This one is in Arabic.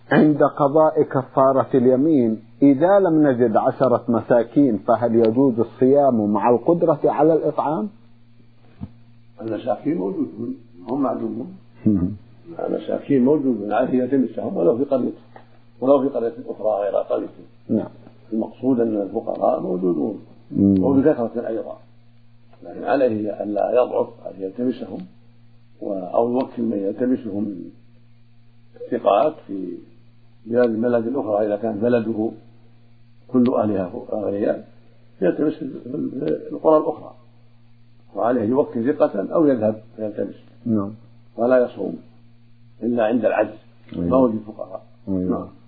عند قضاء كفارة اليمين إذا لم نجد 10 مساكين فهل يجوز الصيام مع القدرة على الإطعام؟ المساكين موجودون، هم معدومون. المساكين موجودون عليه يتمسهم ولو في قرية أخرى غير قريته. نعم. المقصود أن الفقراء موجودون وبكثرة أيضا، لكن عليه ألا يضعف، عليه يلتمسهم أو يوكل من يلتمسهم من الثقات في بلاد البلد الأخرى إذا كان بلده كل أهلها أغنياء يلتمس في القرى الأخرى، وعليه يوكل ثقة أو يذهب فيلتمس. نعم. ولا يصوم إلا عند العجز، ما وجد فقراء. نعم.